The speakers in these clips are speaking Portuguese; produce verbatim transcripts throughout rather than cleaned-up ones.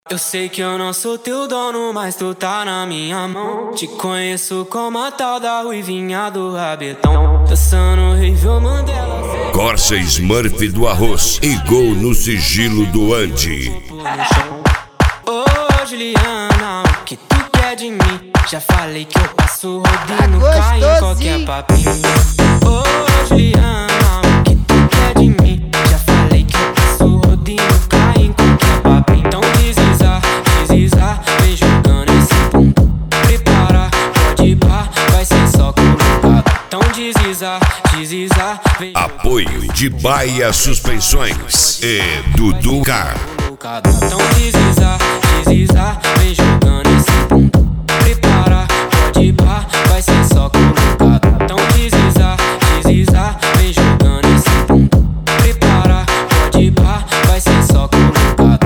Eu sei que eu não sou teu dono, mas tu tá na minha mão. Te conheço como a tal da ruivinha do rabetão. Dançando horrível Mandela. Corsa Smurf do arroz e gol no sigilo do Andy. Ô Juliana, o que tu quer de mim? Já falei que eu passo rodinho, cai em qualquer papinho. Ô Juliana, o que tu quer de mim? Já falei que eu passo rodinho, cai em qualquer papinho. Então deslizar, deslizar, vem jogando esse bumbum. Prepara, pode ir pá, vai ser só colocado. Então deslizar, deslizar, vem. Apoio de Baia Suspensões e Dudu Car. Então deslizar, deslizar, vem jogando esse bumbum. Prepara, pode ir pá, vai ser só colocado. Então deslizar, deslizar, vem jogando esse bumbum. Prepara, pode ir pá, vai ser só colocado.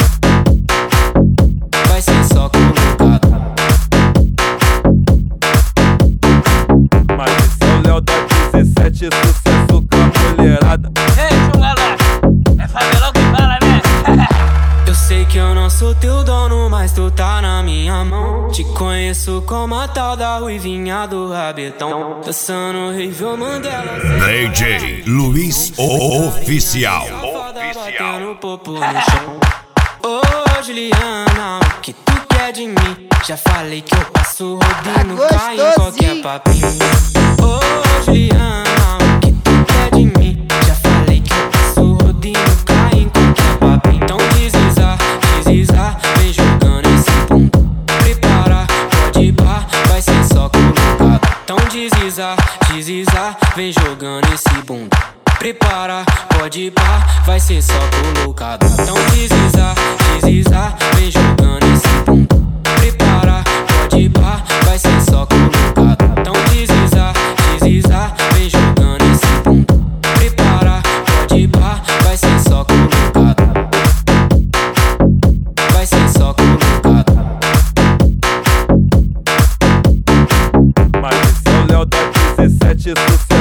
Vai ser só colocado. Mas esse é o Léo da dezessete, sucesso com a mulherada. Ei, chulala, é favelão que fala, né? Eu sei que eu não sou teu dono, mas tu tá na minha mão. Te conheço como a tal da ruivinha do rabetão. Dançando horrível Mandela. D J Luiz Oficial. Batendo popo no chão. Ô Juliana, o que tu quer de mim? Já falei que eu passo rodinho, cai em qualquer papinho. Ô Juliana, o que tu quer de mim? Já falei que eu passo rodinho, cai em qualquer papinho. Então deslizar, deslizar, vem jogando esse bumbum. Prepara, pode ir pá, vai ser só colocado. Então deslizar, deslizar, vem jogando esse bumbum. Prepara, pode ir pá, vai ser só colocado. Então deslizar, deslizar, vem jogando esse bumbum. Prepara, pode ir pá, vai ser só colocado. Então deslizar, deslizar, vem jogando esse bumbum. Prepara, pode ir pá, vai ser só colocado. Vai ser só colocado. Mas esse é o Léo da dezessete, sucesso